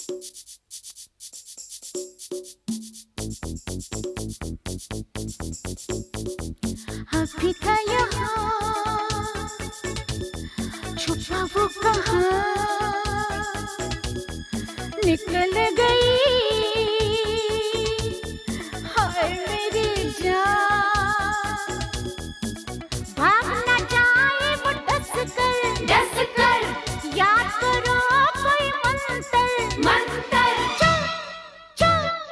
अभी था यहाँ छुपा वो कहाँ निकल गई हाय मेरी जान। भाग ना जाए वो डस कर याद करो कोई मंतर मंतर चू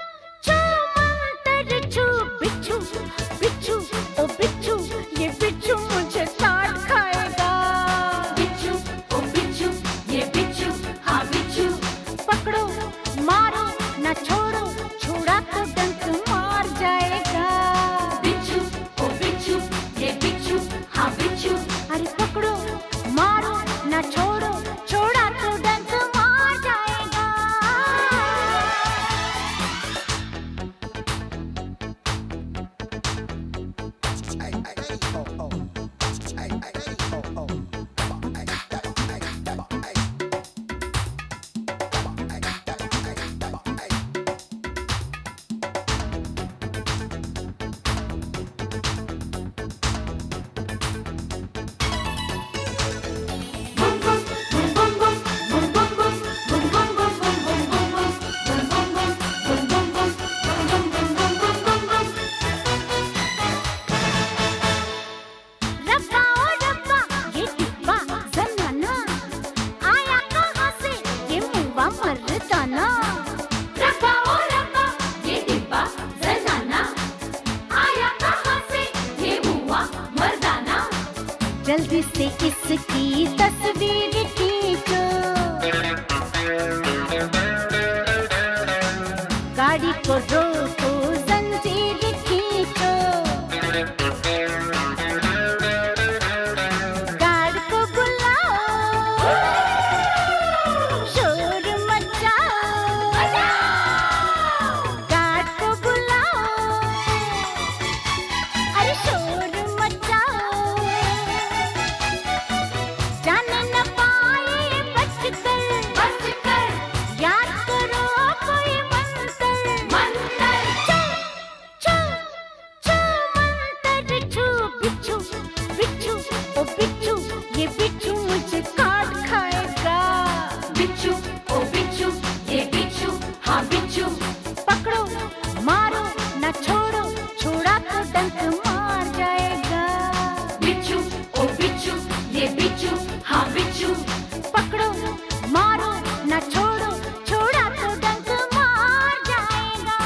मंतर चू बिच्छू बिच्छू ओ बिच्छू ये बिच्छू मुझे काट खाएगा। बिच्छू ओ बिच्छू ये बिच्छू हाँ बिच्छू पकड़ो मारो ना छोड़ो छोड़ा तो डंक मार जाएगा। बिच्छू ओ बिच्छू ये बिच्छू हाँ बिच्छू अरे पकड़ो मारो ना छोड़ो छोड़ा तो डंक मार जाएगा। मर्दाना रब्बा ओ रब्बा ये डिब्बा जनाना आया कहाँ से ये हुआ मर्दाना। जल्दी से इसकी तस्वीर खींचो गाड़ी को रोको जंजीर खींचो गार्ड को बुलाओ शोर मचाओ गार्ड को बुलाओ अरे शोर मचाओ जाने न पाए बचकर याद करो कोई मंतर मंतर छू मंतर छू बिच्छू बिच्छू ओ बिच्छू ये बिच्छू मुझे काट खाएगा। बिच्छू ओ बिच्छू ये बिच्छू हाँ बिच्छू पकड़ो मारो ना छोड़ो छोड़ा तो डंक मार जाएगा। बिच्छू ओ बिच्छू ये बिच्छू हाँ बिच्छू पकड़ो मारो ना छोड़ो छोड़ा तो डंक मार जाएगा।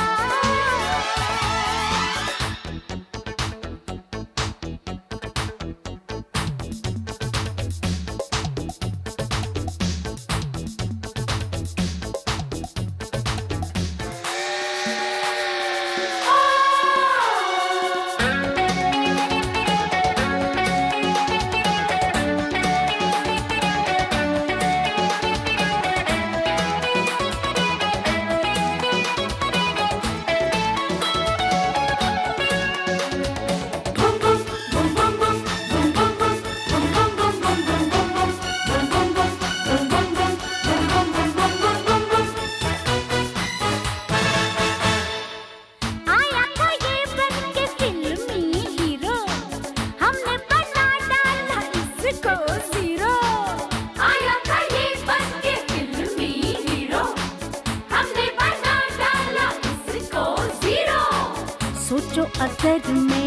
आया था ये बन के फिल्मी हीरो हमने बना डाला इसको जीरो। आया था ये बन के फिल्मी हीरो हमने बना डाला इसको जीरो। सोचो अगर मैं